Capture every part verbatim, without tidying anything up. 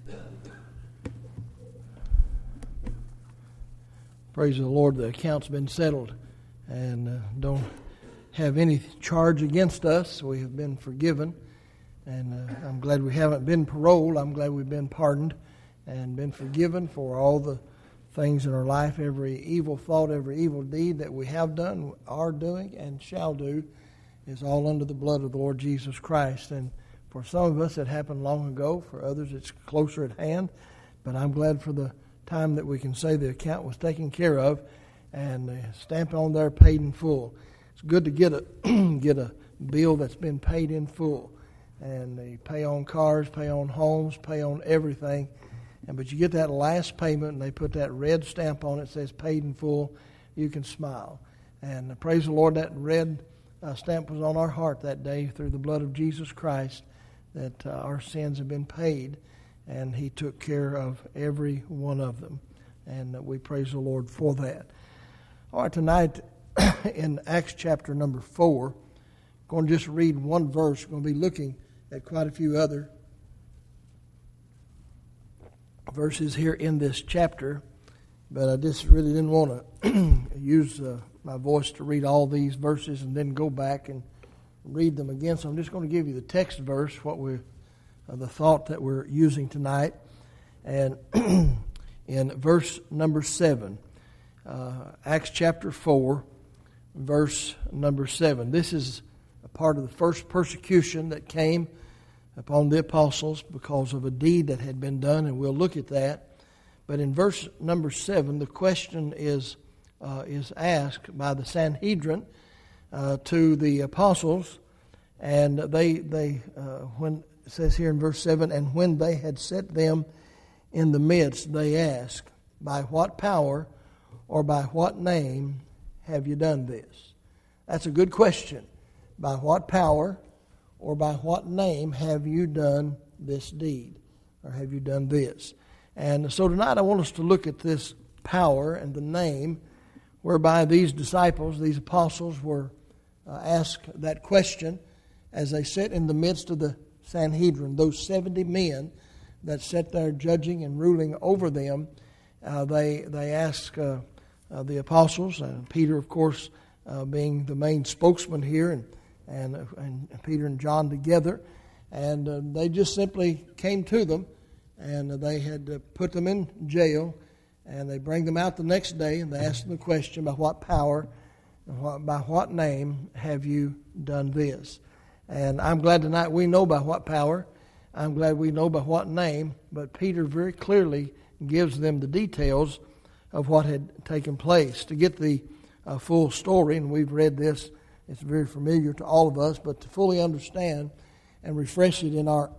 Praise the Lord, the account's been settled and uh, don't have any charge against us. We have been forgiven, and uh, I'm glad we haven't been paroled. I'm glad we've been pardoned and been forgiven for all the things in our life, every evil thought, every evil deed that we have done, are doing, and shall do is all under the blood of the Lord Jesus Christ. And for some of us, it happened long ago. For others, it's closer at hand. But I'm glad for the time that we can say the account was taken care of and the stamp on there paid in full. It's good to get a get a bill that's been paid in full, and they pay on cars, pay on homes, pay on everything. And but you get that last payment, and they put that red stamp on it that says paid in full. You can smile, and uh, praise the Lord. That red uh, stamp was on our heart that day through the blood of Jesus Christ, that uh, our sins have been paid. And He took care of every one of them. And we praise the Lord for that. All right, tonight in Acts chapter number four, I'm going to just read one verse. We're going to be looking at quite a few other verses here in this chapter. But I just really didn't want to use uh, my voice to read all these verses and then go back and read them again. So I'm just going to give you the text verse, what we're Uh, the thought that we're using tonight. And in verse number seven, uh, Acts chapter four, verse number seven. This is a part of the first persecution that came upon the apostles because of a deed that had been done, and we'll look at that. But in verse number seven, the question is uh, is asked by the Sanhedrin uh, to the apostles, and they they uh, when it says here in verse seven, and when they had set them in the midst, they asked, by what power or by what name have you done this? That's a good question. By what power or by what name have you done this deed? Or have you done this? And so tonight I want us to look at this power and the name whereby these disciples, these apostles, were uh, asked that question as they sit in the midst of the Sanhedrin, those seventy men that sat there judging and ruling over them. Uh, they they ask uh, uh, the apostles, and Peter, of course, uh, being the main spokesman here, and and, uh, and Peter and John together, and uh, they just simply came to them, and they had uh, put them in jail, and they bring them out the next day, and they ask them the question, by what power, by what name have you done this? And I'm glad tonight we know by what power. I'm glad we know by what name. But Peter very clearly gives them the details of what had taken place. To get the uh, full story, and we've read this, it's very familiar to all of us, but to fully understand and refresh it in our,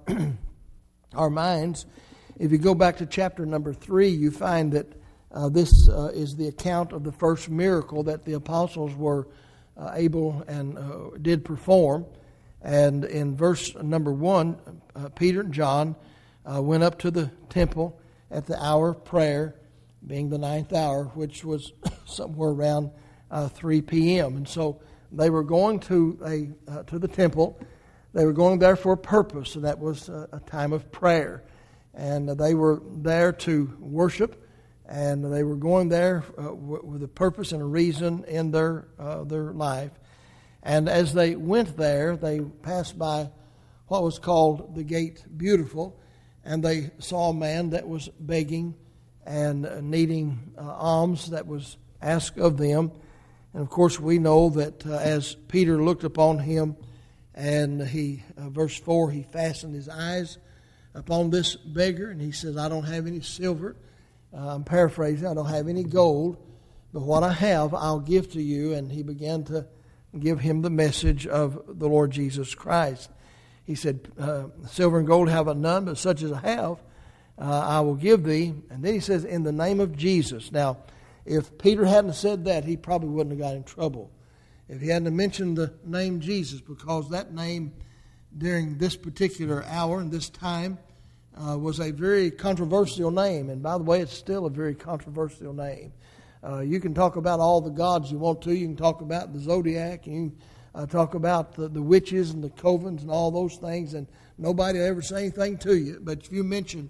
our minds, if you go back to chapter number three, you find that uh, this uh, is the account of the first miracle that the apostles were uh, able and uh, did perform. And in verse number one, uh, Peter and John uh, went up to the temple at the hour of prayer, being the ninth hour, which was somewhere around uh, three p.m. And so they were going to a uh, to the temple. They were going there for a purpose, and that was a, a time of prayer. And they were there to worship, and they were going there uh, w- with a purpose and a reason in their uh, their life. And as they went there, they passed by what was called the Gate Beautiful, and they saw a man that was begging and needing uh, alms that was asked of them. And of course we know that uh, as Peter looked upon him, and he, uh, verse four, he fastened his eyes upon this beggar, and he says, I don't have any silver. Uh, I'm paraphrasing, I don't have any gold, but what I have I'll give to you. And he began to give him the message of the Lord Jesus Christ. He said, uh, silver and gold have I none, but such as I have, uh, I will give thee. And then he says, in the name of Jesus. Now, if Peter hadn't said that, he probably wouldn't have got in trouble. If he hadn't mentioned the name Jesus, because that name during this particular hour and this time uh, was a very controversial name. And by the way, it's still a very controversial name. Uh, you can talk about all the gods you want to. You can talk about the zodiac. You can uh, talk about the, the witches and the covens and all those things, and nobody will ever say anything to you. But if you mention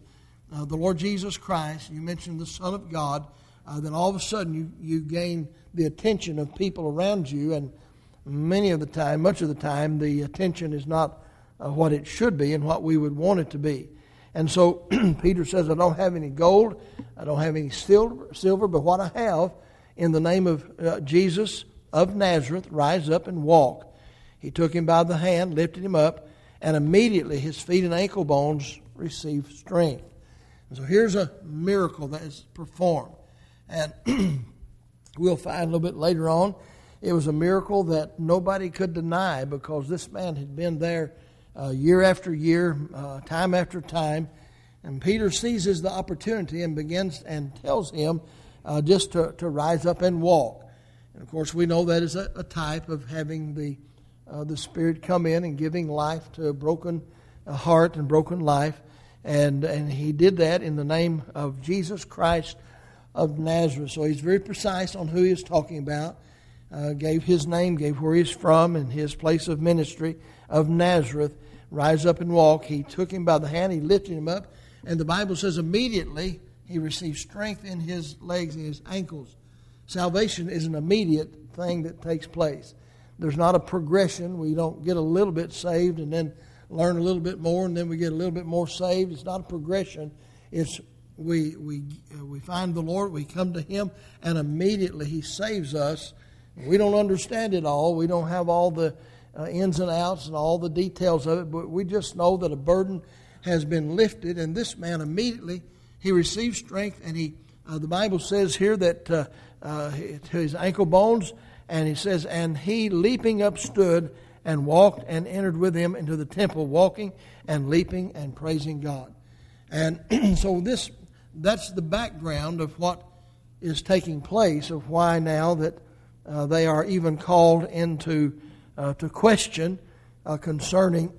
uh, the Lord Jesus Christ, you mention the Son of God, uh, then all of a sudden you, you gain the attention of people around you, and many of the time, much of the time, the attention is not uh, what it should be and what we would want it to be. And so Peter says, I don't have any gold, I don't have any silver, silver, but what I have, in the name of uh, Jesus of Nazareth, rise up and walk. He took him by the hand, lifted him up, and immediately his feet and ankle bones received strength. And so here's a miracle that is performed. And we'll find a little bit later on, it was a miracle that nobody could deny, because this man had been there uh, year after year, uh, time after time. And Peter seizes the opportunity and begins and tells him uh, just to, to rise up and walk. And of course we know that is a, a type of having the uh, the Spirit come in and giving life to a broken uh, heart and broken life. And, and he did that in the name of Jesus Christ of Nazareth. So he's very precise on who he's talking about. Uh, gave his name, gave where he's from and his place of ministry of Nazareth. Rise up and walk. He took him by the hand, he lifted him up, and the Bible says immediately he received strength in his legs and his ankles. Salvation is an immediate thing that takes place. There's not a progression. We don't get a little bit saved and then learn a little bit more and then we get a little bit more saved. It's not a progression. It's we we we find the Lord, we come to Him, and immediately He saves us. We don't understand it all. We don't have all the uh, ins and outs and all the details of it, but we just know that a burden has been lifted, and this man immediately, he received strength, and he uh, the Bible says here that uh, uh, to his ankle bones, and he says, and he leaping up stood and walked and entered with him into the temple, walking and leaping and praising God. And so this that's the background of what is taking place, of why now that uh, they are even called into uh, to question uh, concerning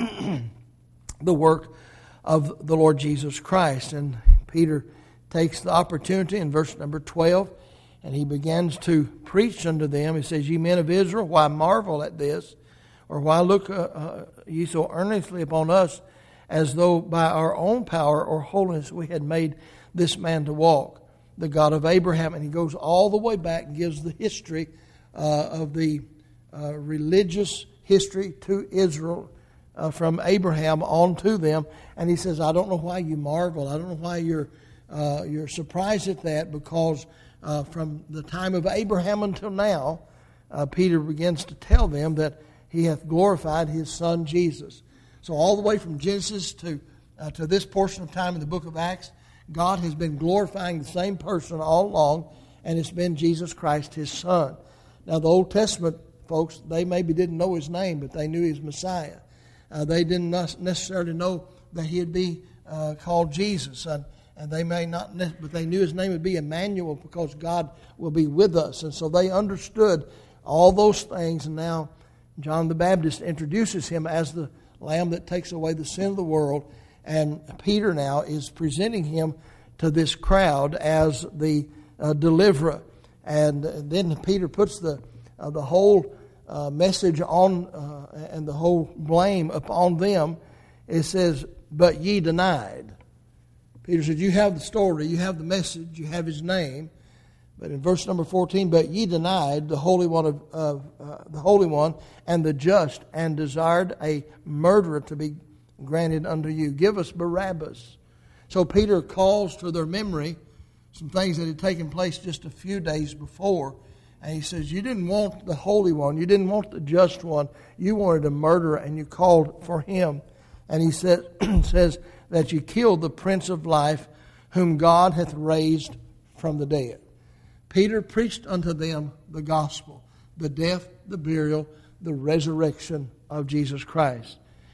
the work of the Lord Jesus Christ. And Peter takes the opportunity in verse number twelve, and he begins to preach unto them. He says, Ye men of Israel, why marvel at this? Or why look uh, uh, ye so earnestly upon us, as though by our own power or holiness we had made this man to walk? The God of Abraham. And he goes all the way back and gives the history uh, of the uh, religious history to Israel, uh, from Abraham on to them. And he says, I don't know why you marvel. I don't know why you're uh, you're surprised at that, because uh, from the time of Abraham until now, uh, Peter begins to tell them that He hath glorified His Son Jesus. So all the way from Genesis to uh, to this portion of time in the book of Acts, God has been glorifying the same person all along, and it's been Jesus Christ, His Son. Now the Old Testament folks, they maybe didn't know His name, but they knew He was Messiah. Uh, they didn't necessarily know that He'd be uh, called Jesus, and, and they may not, but they knew His name would be Emmanuel, because God will be with us. And so they understood all those things, and now John the Baptist introduces Him as the Lamb that takes away the sin of the world, and Peter now is presenting Him to this crowd as the uh, deliverer. And then Peter puts the uh, the whole uh, message on uh, and the whole blame upon them. It says, but ye denied. Peter said, you have the story, you have the message, you have His name. But in verse number fourteen, but ye denied the Holy One of, of uh, the Holy One and the just, and desired a murderer to be granted unto you. Give us Barabbas. So Peter calls to their memory some things that had taken place just a few days before, and he says, you didn't want the Holy One, you didn't want the just one, you wanted a murderer, and you called for him. And he says, says that you killed the Prince of Life, whom God hath raised from the dead. Peter preached unto them the gospel, the death, the burial, the resurrection of Jesus Christ.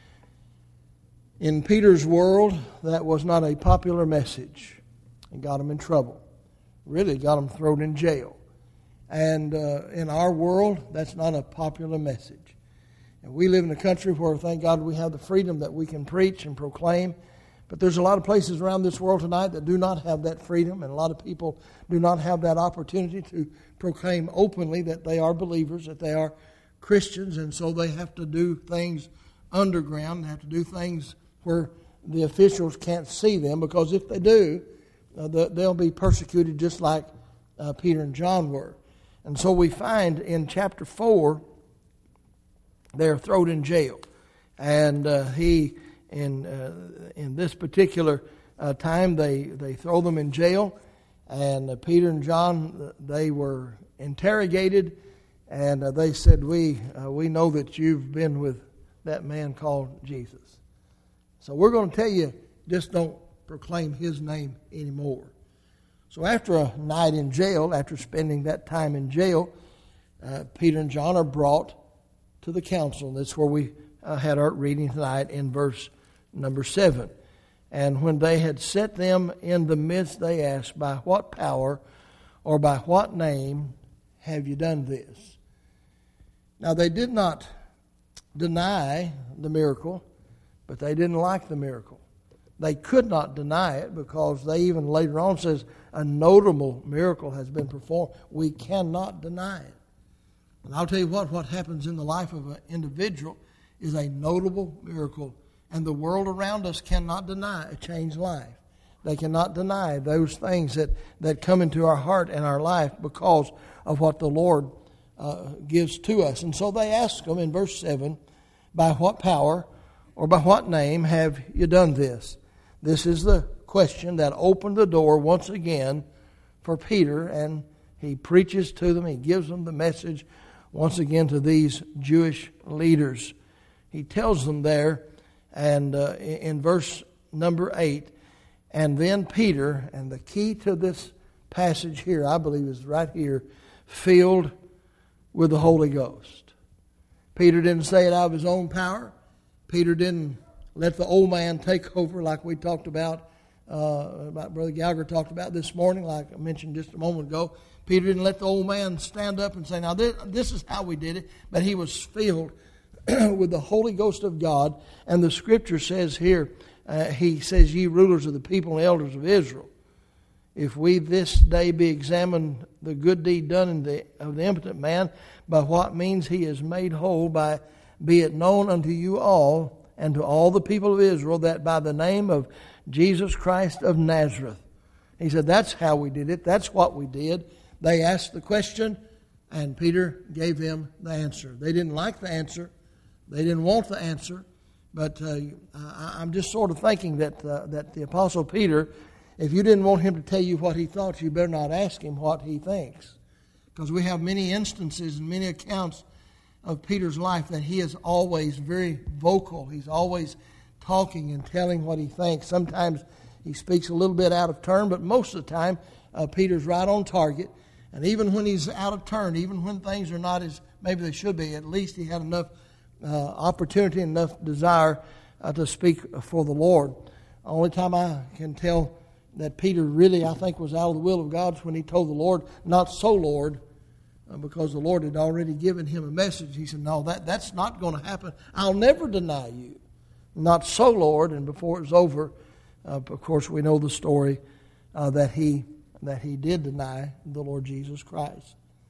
In Peter's world, that was not a popular message. It got him in trouble. Really got him thrown in jail. And uh, in our world, that's not a popular message. And we live in a country where, thank God, we have the freedom that we can preach and proclaim. But there's a lot of places around this world tonight that do not have that freedom, and a lot of people do not have that opportunity to proclaim openly that they are believers, that they are Christians, and so they have to do things underground, they have to do things where the officials can't see them, because if they do, uh, the, they'll be persecuted just like uh, Peter and John were. And so we find in chapter four, they're thrown in jail. And uh, he, in uh, in this particular uh, time, they, they throw them in jail. And uh, Peter and John, they were interrogated. And uh, they said, we uh, we know that you've been with that man called Jesus. So we're going to tell you, just don't proclaim his name anymore. So after a night in jail, after spending that time in jail, uh, Peter and John are brought to the council. That's where we uh, had our reading tonight in verse number seven. And when they had set them in the midst, they asked, by what power or by what name have you done this? Now they did not deny the miracle, but they didn't like the miracle. They could not deny it, because they even later on says a notable miracle has been performed. We cannot deny it. And I'll tell you what, what happens in the life of an individual is a notable miracle. And the world around us cannot deny a changed life. They cannot deny those things that, that come into our heart and our life because of what the Lord uh, gives to us. And so they ask them in verse seven, by what power or by what name have you done this? This is the question that opened the door once again for Peter, and he preaches to them. He gives them the message once again to these Jewish leaders. He tells them there, and uh, in verse number eight, and then Peter, and the key to this passage here, I believe, is right here, filled with the Holy Ghost. Peter didn't say it out of his own power. Peter didn't let the old man take over like we talked about, uh, like Brother Gallagher talked about this morning, like I mentioned just a moment ago. Peter didn't let the old man stand up and say, now this, this is how we did it, but he was filled with the Holy Ghost of God. And the Scripture says here, uh, he says, ye rulers of the people and elders of Israel, if we this day be examined the good deed done in the, of the impotent man, by what means he is made whole, by be it known unto you all and to all the people of Israel that by the name of Jesus Christ of Nazareth. He said, that's how we did it. That's what we did. They asked the question, and Peter gave them the answer. They didn't like the answer. They didn't want the answer. But uh, I'm just sort of thinking that uh, that the Apostle Peter, if you didn't want him to tell you what he thought, you better not ask him what he thinks. Because we have many instances and many accounts of Peter's life that he is always very vocal. He's always talking and telling what he thinks. Sometimes he speaks a little bit out of turn, but most of the time uh, Peter's right on target. And even when he's out of turn, even when things are not as maybe they should be, at least he had enough uh, opportunity, enough desire uh, to speak for the Lord. The only time I can tell that Peter really, I think, was out of the will of God is when he told the Lord, not so, Lord, uh, because the Lord had already given him a message. He said, no, that, that's not going to happen. I'll never deny you. Not so, Lord. And before it was over, uh, of course, we know the story uh, that he that he did deny the Lord Jesus Christ.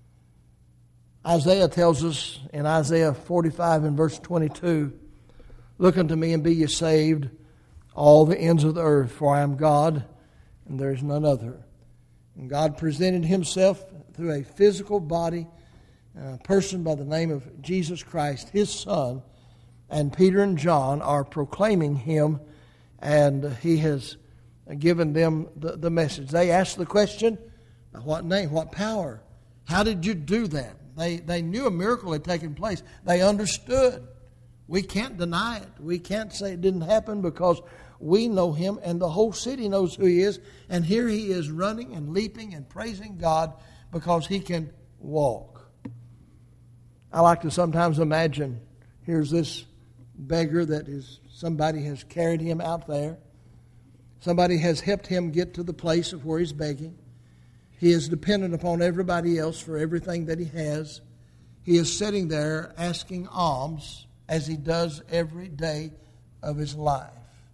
Isaiah tells us in Isaiah forty-five and verse twenty-two, look unto me and be ye saved, all the ends of the earth, for I am God, and there is none other. And God presented himself through a physical body, a person by the name of Jesus Christ, his Son, and Peter and John are proclaiming him, and he has given them the, the message. They asked the question, what name, what power? How did you do that? They, they knew a miracle had taken place. They understood. We can't deny it. We can't say it didn't happen because we know him and the whole city knows who he is. And here he is running and leaping and praising God because he can walk. I like to sometimes imagine, here's this beggar that is somebody has carried him out there. Somebody has helped him get to the place of where he's begging. He is dependent upon everybody else for everything that he has. He is sitting there asking alms as he does every day of his life.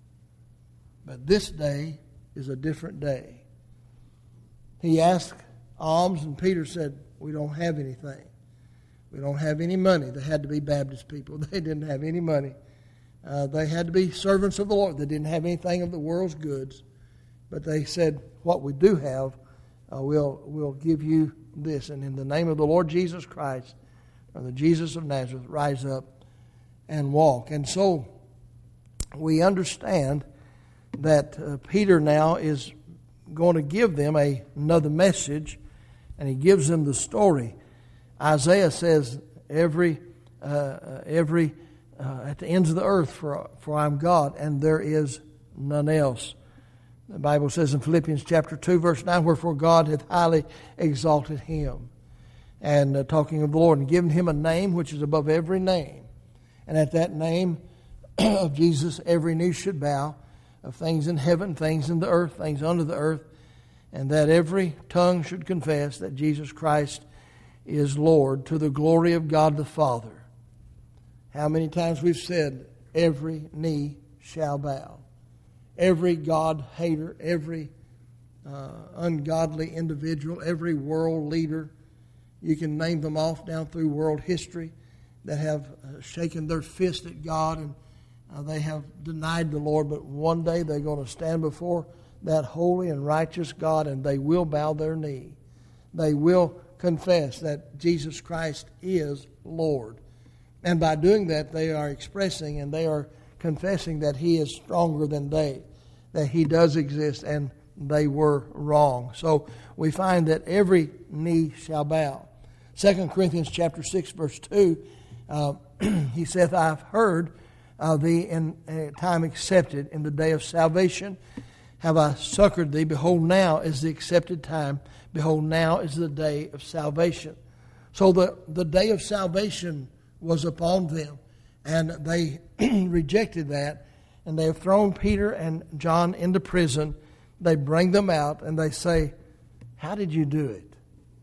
But this day is a different day. He asked alms, and Peter said, we don't have anything. We don't have any money. They had to be Baptist people. They didn't have any money. Uh, they had to be servants of the Lord. They didn't have anything of the world's goods. But they said, what we do have, uh, we'll, we'll give you this. And in the name of the Lord Jesus Christ, or the Jesus of Nazareth, rise up and walk. And so we understand that uh, Peter now is going to give them a, another message, and he gives them the story. Isaiah says, every, uh, every uh, at the ends of the earth, for, for I'm God, and there is none else. The Bible says in Philippians chapter two, verse nine, wherefore God hath highly exalted him. And uh, talking of the Lord, and given him a name which is above every name. And at that name of Jesus, every knee should bow, of things in heaven, things in the earth, things under the earth, and that every tongue should confess that Jesus Christ is Lord, to the glory of God the Father. How many times we've said, every knee shall bow. Every God hater, every uh, ungodly individual, every world leader, you can name them off down through world history, that have uh, shaken their fist at God, and uh, they have denied the Lord. But one day they're going to stand before that holy and righteous God, and they will bow their knee. They will confess that Jesus Christ is Lord. And by doing that, they are expressing and they are confessing that He is stronger than they, that He does exist, and they were wrong. So we find that every knee shall bow. Second Corinthians chapter six, verse two, uh, he saith, I have heard uh, thee in a time accepted, in the day of salvation have I succored thee. Behold, now is the accepted time. Behold, now is the day of salvation. So the, the day of salvation was upon them, and they rejected that, and they have thrown Peter and John into prison. They bring them out, and they say, how did you do it?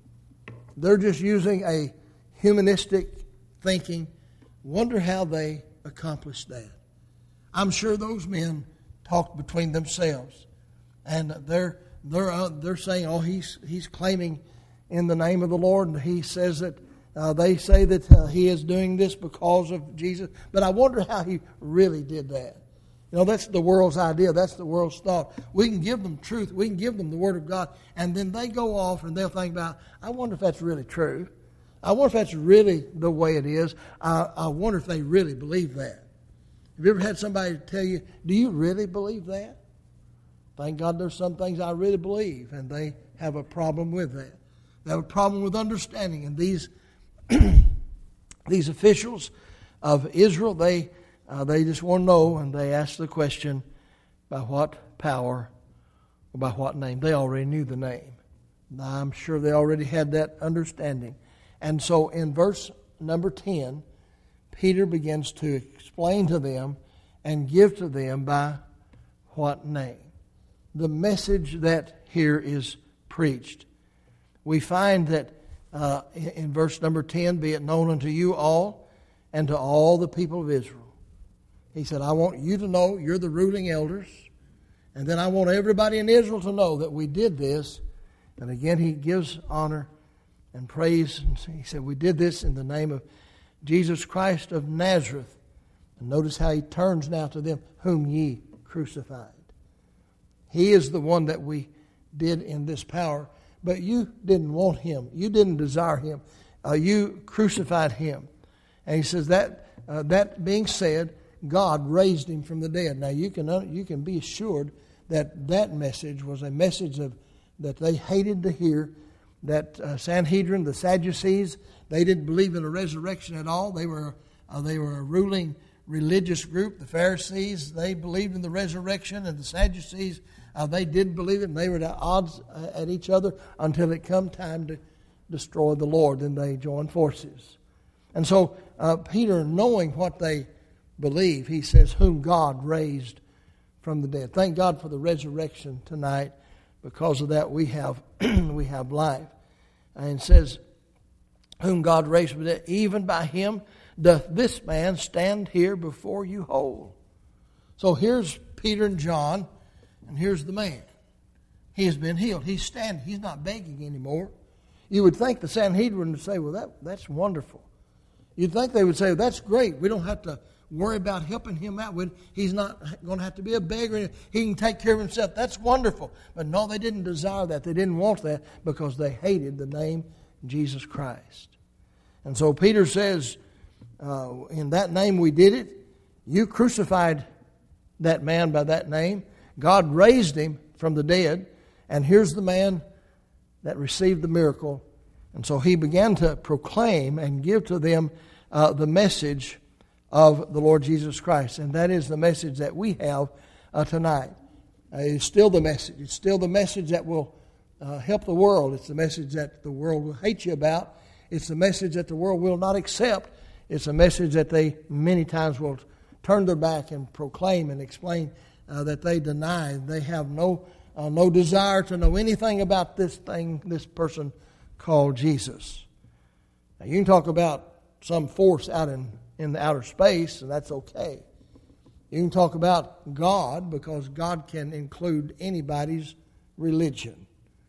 They're just using a humanistic thinking. Wonder how they accomplished that. I'm sure those men talked between themselves, and they're they're uh, they're saying, "Oh, he's he's claiming in the name of the Lord," and he says that uh, they say that uh, he is doing this because of Jesus. But I wonder how he really did that. You know, that's the world's idea. That's the world's thought. We can give them truth. We can give them the Word of God. And then they go off and they'll think about, I wonder if that's really true. I wonder if that's really the way it is. I, I wonder if they really believe that. Have you ever had somebody tell you, do you really believe that? Thank God there's some things I really believe. And they have a problem with that. They have a problem with understanding. And these, these officials of Israel, they... Uh, they just want to know, and they ask the question, by what power or by what name? They already knew the name. I'm sure they already had that understanding. And so in verse number ten, Peter begins to explain to them and give to them by what name. The message that here is preached. We find that uh, in verse number ten, be it known unto you all and to all the people of Israel. He said, I want you to know you're the ruling elders. And then I want everybody in Israel to know that we did this. And again, he gives honor and praise. He said, we did this in the name of Jesus Christ of Nazareth. And notice how he turns now to them, whom ye crucified. He is the one that we did in this power. But you didn't want him. You didn't desire him. Uh, you crucified him. And he says that, uh, that being said, God raised him from the dead. Now you can you can be assured that that message was a message of that they hated to hear. That uh, Sanhedrin, the Sadducees, they didn't believe in a resurrection at all. They were uh, they were a ruling religious group. The Pharisees, they believed in the resurrection, and the Sadducees, uh, they didn't believe it. And they were at odds at each other until it come time to destroy the Lord. Then they joined forces. And so uh, Peter, knowing what they believe, he says, whom God raised from the dead. Thank God for the resurrection tonight. Because of that, we have we have life. And it says, whom God raised from the dead, even by him doth this man stand here before you whole. So here's Peter and John, and here's the man. He has been healed. He's standing. He's not begging anymore. You would think the Sanhedrin would say, well, that that's wonderful. You'd think they would say, well, that's great. We don't have to worry about helping him out with. He's not going to have to be a beggar. He can take care of himself. That's wonderful. But no, they didn't desire that. They didn't want that because they hated the name Jesus Christ. And so Peter says, uh, in that name we did it. You crucified that man by that name. God raised him from the dead. And here's the man that received the miracle. And so he began to proclaim and give to them uh, the message of the Lord Jesus Christ. And that is the message that we have uh, tonight. Uh, it's still the message. It's still the message that will uh, help the world. It's the message that the world will hate you about. It's the message that the world will not accept. It's a message that they many times will turn their back and proclaim and explain uh, that they deny. They have no uh, no desire to know anything about this thing, this person called Jesus. Now, you can talk about some force out in, in the outer space, and that's okay. You can talk about God, because God can include anybody's religion.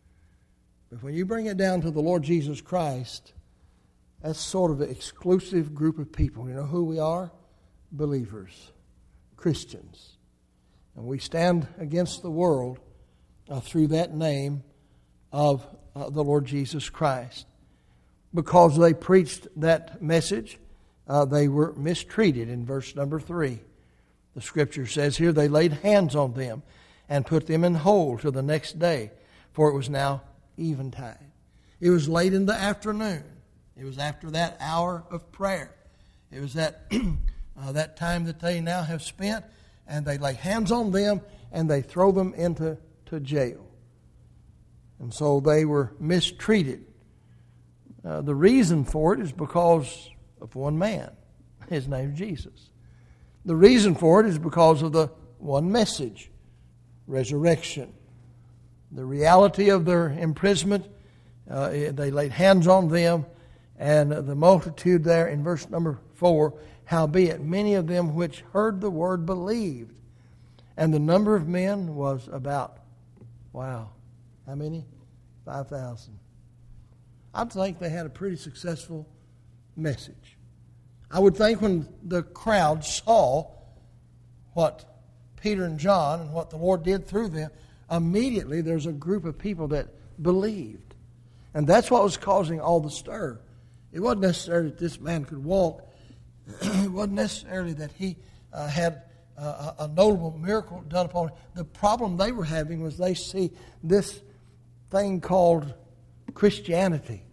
But when you bring it down to the Lord Jesus Christ, that's sort of an exclusive group of people. You know who we are? Believers, Christians. And we stand against the world uh, through that name of uh, the Lord Jesus Christ. Because they preached that message, uh, they were mistreated in verse number three. The scripture says here, they laid hands on them and put them in hold till the next day, for it was now eventide. It was late in the afternoon. It was after that hour of prayer. It was that uh, that time that they now have spent, and they lay hands on them and they throw them into to jail. And so they were mistreated. Uh, the reason for it is because of one man. His name is Jesus. The reason for it is because of the one message, resurrection. The reality of their imprisonment, uh, they laid hands on them, and the multitude there in verse number four, howbeit many of them which heard the word believed. And the number of men was about, wow, how many? five thousand. I think they had a pretty successful message. I would think when the crowd saw what Peter and John and what the Lord did through them, immediately there's a group of people that believed. And that's what was causing all the stir. It wasn't necessarily that this man could walk. It wasn't necessarily that he uh, had uh, a notable miracle done upon him. The problem they were having was they see this thing called Christianity.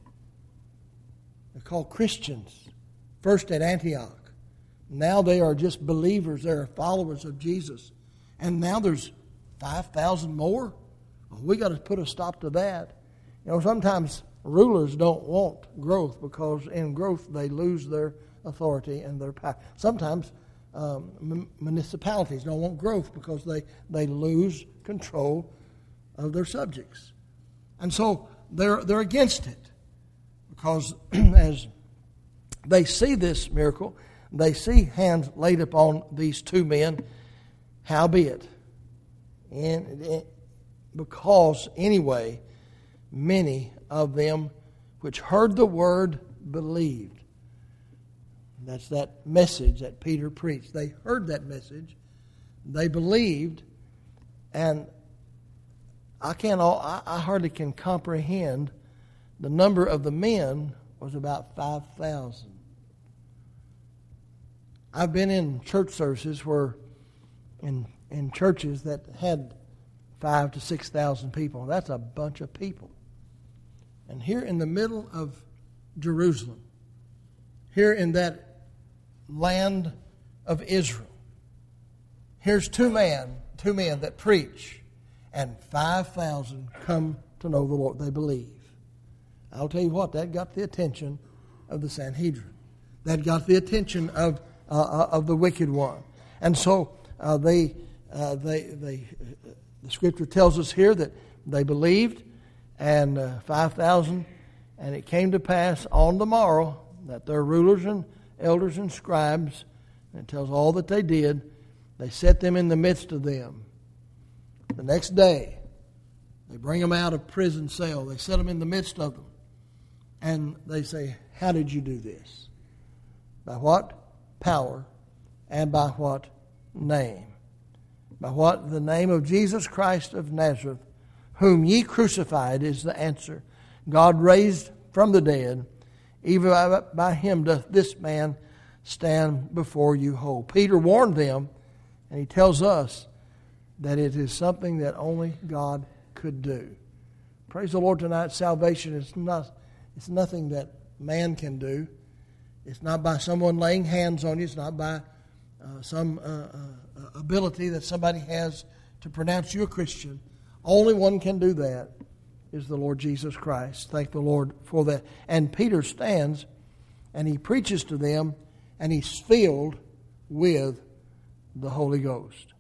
They're called Christians. First at Antioch. Now they are just believers. They are followers of Jesus. And now there's five thousand more. Well, we got to put a stop to that. You know, sometimes rulers don't want growth because in growth they lose their authority and their power. Sometimes um, m- municipalities don't want growth because they, they lose control of their subjects. And so they're they're against it. Because as they see this miracle, they see hands laid upon these two men, howbeit. And it, because anyway, many of them which heard the word believed. That's that message that Peter preached. They heard that message. They believed. And I can't. I, I hardly can comprehend the number of the men was about five thousand. I've been in church services where, in in churches that had five to six thousand people. That's a bunch of people. And here in the middle of Jerusalem, here in that land of Israel, here's two men, two men that preach, and five thousand come to know the Lord. They believe. I'll tell you what, that got the attention of the Sanhedrin. That got the attention of uh, of the wicked one. And so uh, they, uh, they, they, uh, the Scripture tells us here that they believed, and uh, five thousand. And it came to pass on the morrow that their rulers and elders and scribes, and it tells all that they did, they set them in the midst of them. The next day, they bring them out of prison cell. They set them in the midst of them. And they say, how did you do this? By what? Power And by what name? By what? The name of Jesus Christ of Nazareth, whom ye crucified, is the answer. God raised from the dead, even by, by him doth this man stand before you whole. Peter warned them, and he tells us that it is something that only God could do. Praise the Lord tonight. Salvation is not, it's nothing that man can do. It's not by someone laying hands on you. It's not by uh, some uh, uh, ability that somebody has to pronounce you a Christian. Only one can do that is the Lord Jesus Christ. Thank the Lord for that. And Peter stands and he preaches to them, and he's filled with the Holy Ghost.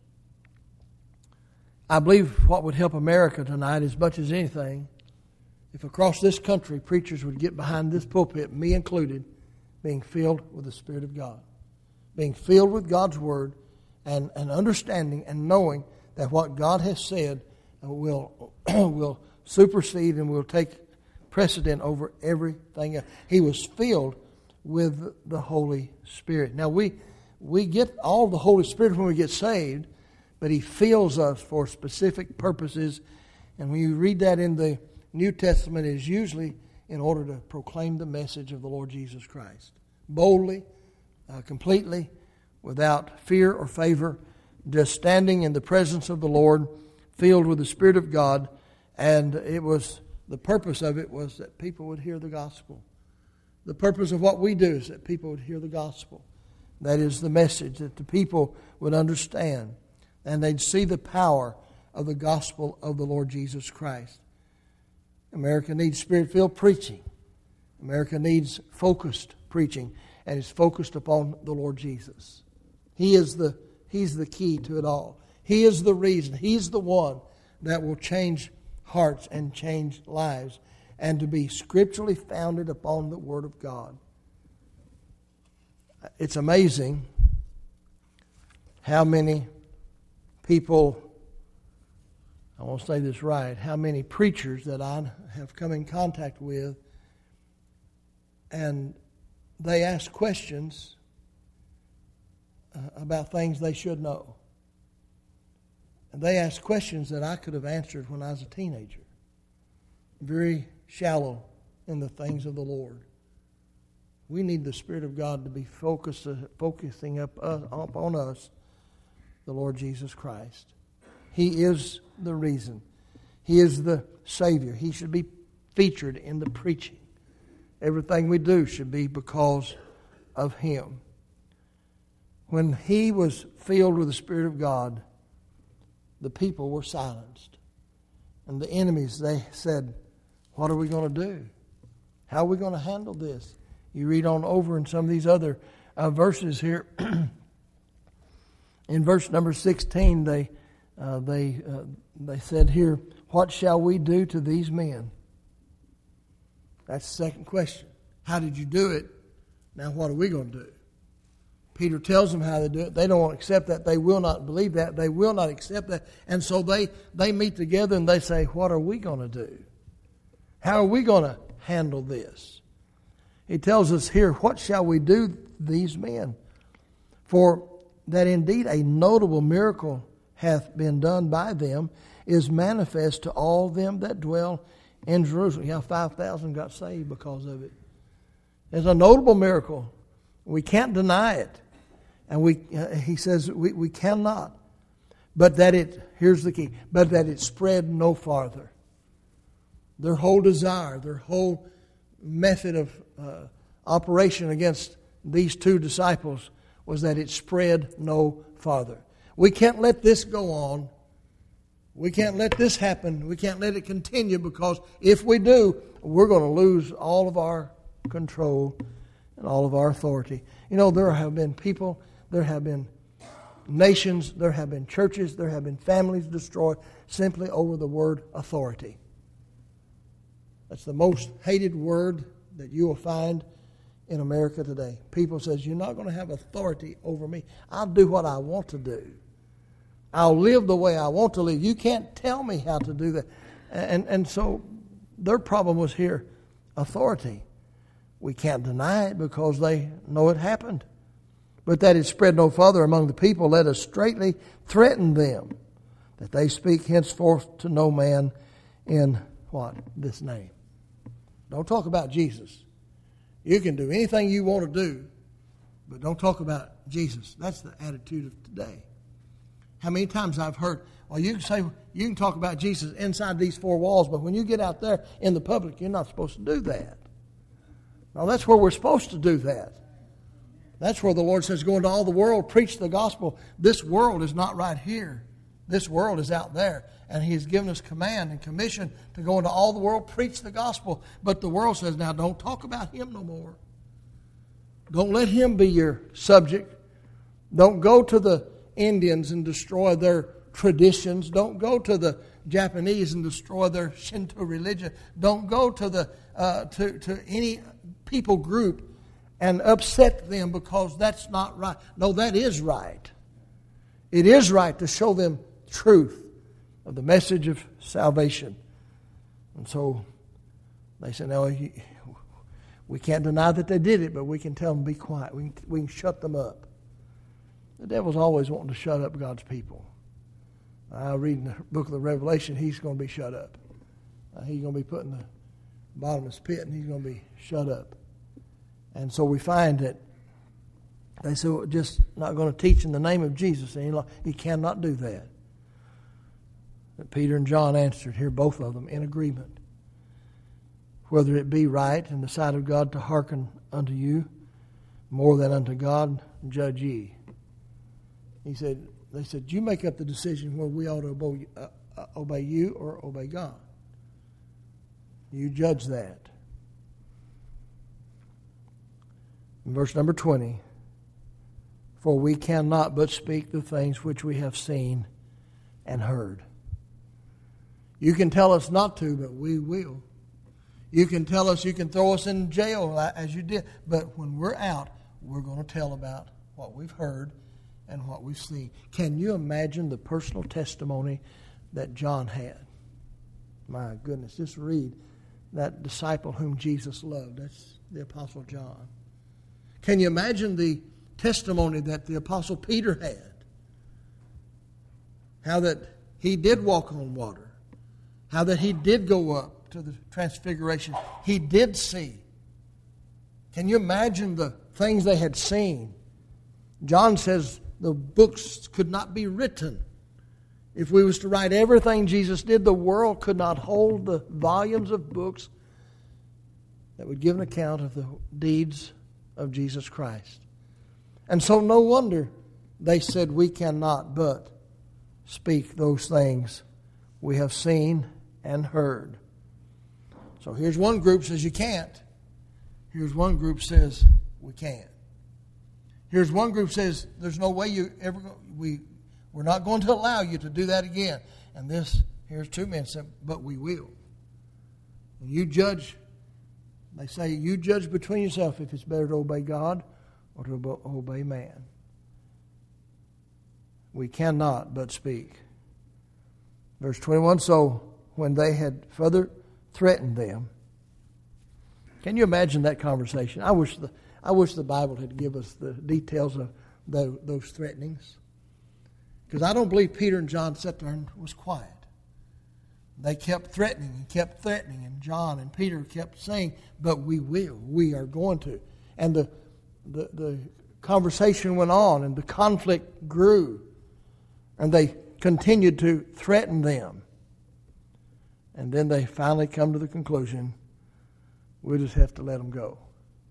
I believe what would help America tonight as much as anything, if across this country preachers would get behind this pulpit, me included, being filled with the Spirit of God. Being filled with God's Word and, and understanding and knowing that what God has said will, will supersede and will take precedent over everything else. He was filled with the Holy Spirit. Now we we get all the Holy Spirit when we get saved, but He fills us for specific purposes. And when you read that in the New Testament, it is usually in order to proclaim the message of the Lord Jesus Christ. Boldly, uh, completely, without fear or favor, just standing in the presence of the Lord, filled with the Spirit of God. And it was, the purpose of it was that people would hear the gospel. The purpose of what we do is that people would hear the gospel. That is the message, that the people would understand. And they'd see the power of the gospel of the Lord Jesus Christ. America needs Spirit-filled preaching. America needs focused preaching. And it's focused upon the Lord Jesus. He is the, He's the key to it all. He is the reason. He's the one that will change hearts and change lives, and to be scripturally founded upon the Word of God. It's amazing how many people, I want to say this right, how many preachers that I have come in contact with, and they ask questions uh, about things they should know. And they ask questions that I could have answered when I was a teenager. Very shallow in the things of the Lord. We need the Spirit of God to be focused, uh, focusing up, uh, up on us, the Lord Jesus Christ. He is the reason. He is the Savior. He should be featured in the preaching. Everything we do should be because of Him. When He was filled with the Spirit of God, the people were silenced. And the enemies, they said, what are we going to do? How are we going to handle this? You read on over in some of these other uh, verses here. In verse number sixteen, they uh, they uh, they said here, what shall we do to these men? That's the second question. How did you do it? Now what are we going to do? Peter tells them how to do it. They don't accept that. They will not believe that. They will not accept that. And so they, they meet together and they say, what are we going to do? How are we going to handle this? He tells us here, what shall we do to these men? For that indeed a notable miracle hath been done by them is manifest to all them that dwell in Jerusalem. Yeah, five thousand got saved because of it. It's a notable miracle. We can't deny it. And we, uh, he says we, we cannot. But that it, here's the key, but that it spread no farther. Their whole desire, their whole method of uh, operation against these two disciples was that it spread no farther. We can't let this go on. We can't let this happen. We can't let it continue, because if we do, we're going to lose all of our control and all of our authority. You know, there have been people, there have been nations, there have been churches, there have been families destroyed simply over the word authority. That's the most hated word that you will find in America today. People says, you're not going to have authority over me. I'll do what I want to do. I'll live the way I want to live. You can't tell me how to do that. And, and so their problem was here, authority. We can't deny it because they know it happened. But that it spread no further among the people, let us straitly threaten them, that they speak henceforth to no man in what? This name. Don't talk about Jesus. You can do anything you want to do, but don't talk about Jesus. That's the attitude of today. How many times I've heard, well, you can say, you can talk about Jesus inside these four walls, but when you get out there in the public, you're not supposed to do that. No, that's where we're supposed to do that. That's where the Lord says, go into all the world, preach the gospel. This world is not right here. This world is out there. And He has given us command and commission to go into all the world, preach the gospel. But the world says, now don't talk about Him no more. Don't let Him be your subject. Don't go to the Indians and destroy their traditions. Don't go to the Japanese and destroy their Shinto religion. Don't go to the uh, to, to any people group and upset them because that's not right. No, that is right. It is right to show them truth of the message of salvation. And so they said, no, we can't deny that they did it, but we can tell them to be quiet. We can, we can shut them up. The devil's always wanting to shut up God's people. I read in the book of the Revelation, he's going to be shut up. Uh, he's going to be put in the bottomless pit, and he's going to be shut up. And so we find that they said, we're just not going to teach in the name of Jesus any longer. He cannot do that. But Peter and John answered here, both of them, in agreement. Whether it be right in the sight of God to hearken unto you more than unto God, judge ye. He said, they said, you make up the decision whether we ought to obey, uh, uh, obey you or obey God. You judge that. In verse number twenty, for we cannot but speak the things which we have seen and heard. You can tell us not to, but we will. You can tell us, you can throw us in jail as you did, but when we're out, we're going to tell about what we've heard and what we've seen. Can you imagine the personal testimony that John had? My goodness, just read that disciple whom Jesus loved. That's the Apostle John. Can you imagine the testimony that the Apostle Peter had? How that he did walk on water. How that he did go up to the transfiguration. He did see. Can you imagine the things they had seen? John says the books could not be written. If we was to write everything Jesus did, the world could not hold the volumes of books that would give an account of the deeds of Jesus Christ. And so no wonder they said we cannot but speak those things we have seen and heard. So here's one group says you can't. Here's one group says we can. Here's one group says there's no way you ever go, we we're not going to allow you to do that again. And this here's two men said, but we will. And you judge. They say you judge between yourself if it's better to obey God or to obey man. We cannot but speak. Verse twenty-one, so when they had further threatened them. Can you imagine that conversation? I wish the I wish the Bible had given us the details of the, those threatenings. Because I don't believe Peter and John sat there and was quiet. They kept threatening and kept threatening, and John and Peter kept saying, but we will, we are going to. And the the, the conversation went on, and the conflict grew, and they continued to threaten them. And then they finally come to the conclusion, we'll just have to let them go.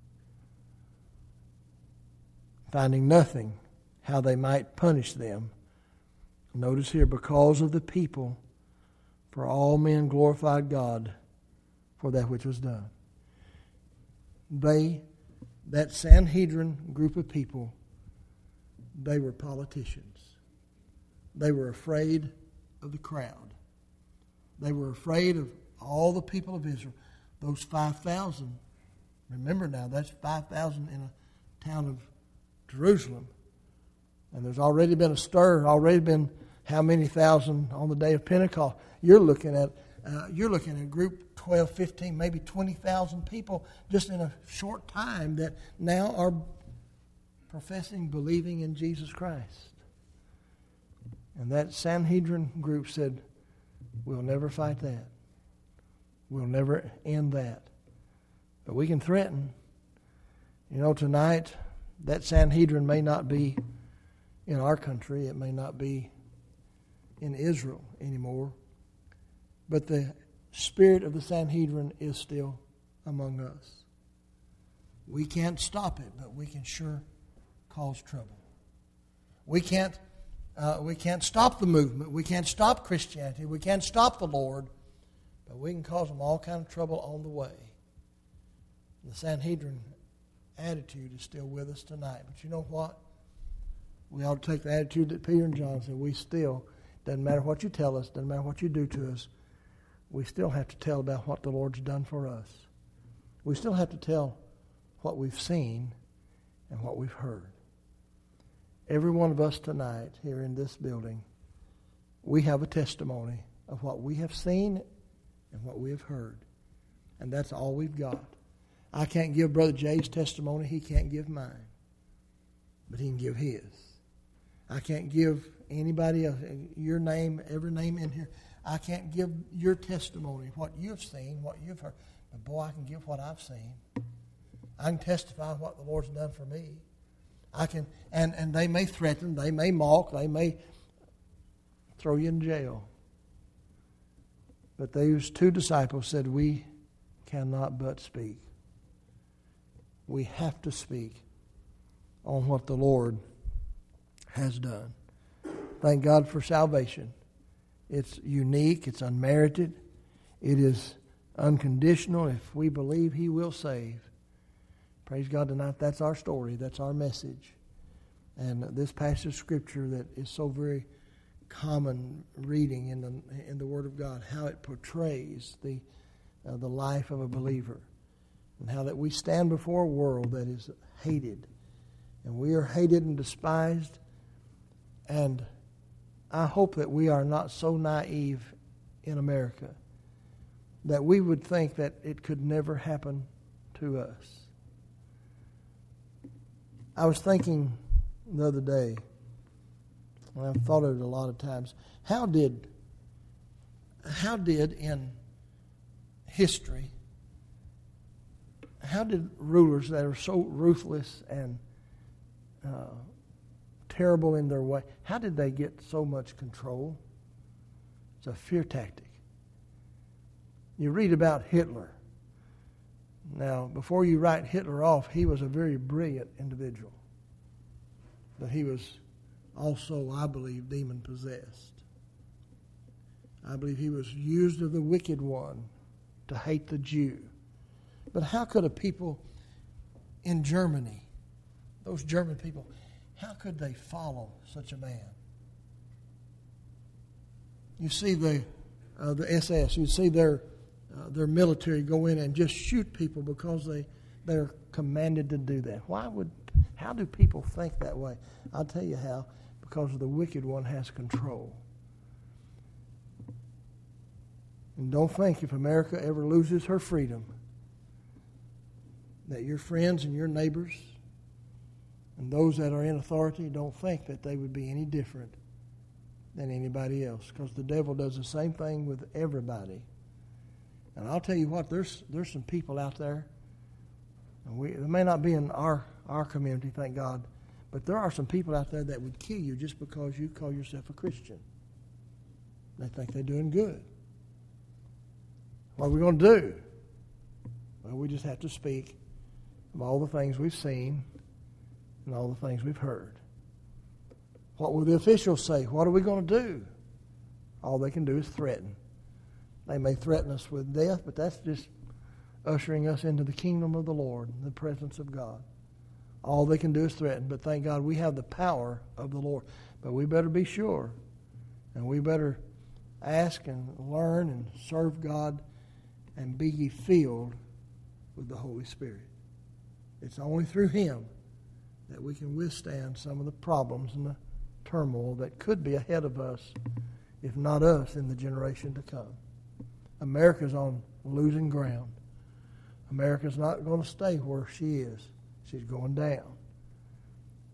Finding nothing how they might punish them. Notice here, because of the people, for all men glorified God for that which was done. They, that Sanhedrin group of people, they were politicians. They were afraid of the crowd. They were afraid of all the people of Israel. Those five thousand, remember now, that's five thousand in a town of Jerusalem. And there's already been a stir, already been how many thousand on the day of Pentecost. You're looking at uh, you're looking at a group, twelve, fifteen, maybe twenty thousand people just in a short time that now are professing, believing in Jesus Christ. And that Sanhedrin group said, we'll never fight that. We'll never end that. But we can threaten. You know, tonight, that Sanhedrin may not be in our country. It may not be in Israel anymore. But the spirit of the Sanhedrin is still among us. We can't stop it, but we can sure cause trouble. We can't, uh, we can't stop the movement. We can't stop Christianity. We can't stop the Lord. But we can cause them all kind of trouble on the way. The Sanhedrin attitude is still with us tonight. But you know what? We ought to take the attitude that Peter and John said. We still, doesn't matter what you tell us, doesn't matter what you do to us, we still have to tell about what the Lord's done for us. We still have to tell what we've seen and what we've heard. Every one of us tonight here in this building, we have a testimony of what we have seen and what we have heard. And that's all we've got. I can't give Brother Jay's testimony. He can't give mine. But he can give his. I can't give anybody else, your name, every name in here. I can't give your testimony, what you've seen, what you've heard. But boy, I can give what I've seen. I can testify what the Lord's done for me. I can, and, and they may threaten, they may mock, they may throw you in jail. But those two disciples said, we cannot but speak. We have to speak on what the Lord has done. Thank God for salvation. It's unique, it's unmerited, it is unconditional. If we believe, He will save. Praise God tonight. That's our story. That's our message. And this passage of Scripture that is so very common reading in the in the Word of God, how it portrays the uh, the life of a believer, and how that we stand before a world that is hated, and we are hated and despised. And I hope that we are not so naive in America that we would think that it could never happen to us. I was thinking the other day, and I've thought of it a lot of times, how did, how did in history, how did rulers that are so ruthless and uh, terrible in their way, how did they get so much control? It's a fear tactic. You read about Hitler. Now, before you write Hitler off, he was a very brilliant individual. But he was also, I believe, demon-possessed. I believe he was used of the wicked one to hate the Jew. But how could a people in Germany, those German people, how could they follow such a man? You see the uh, the S S, you see their uh, their military go in and just shoot people because they they're commanded to do that. Why would? How do people think that way? I'll tell you how. Because the wicked one has control. And don't think if America ever loses her freedom that your friends and your neighbors and those that are in authority don't think that they would be any different than anybody else. Because the devil does the same thing with everybody. And I'll tell you what, there's there's some people out there, and we, they may not be in our, our community, thank God, but there are some people out there that would kill you just because you call yourself a Christian. They think they're doing good. What are we going to do? Well, we just have to speak of all the things we've seen and all the things we've heard. What will the officials say? What are we going to do? All they can do is threaten. They may threaten us with death, but that's just ushering us into the kingdom of the Lord, the presence of God. All they can do is threaten, but thank God we have the power of the Lord. But we better be sure, and we better ask and learn and serve God and be ye filled with the Holy Spirit. It's only through Him that we can withstand some of the problems and the turmoil that could be ahead of us, if not us, in the generation to come. America's on losing ground. America's not going to stay where she is. She's going down.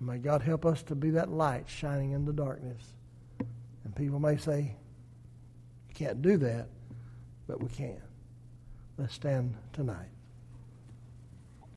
May God help us to be that light shining in the darkness. And people may say, you can't do that, but we can. Let's stand tonight.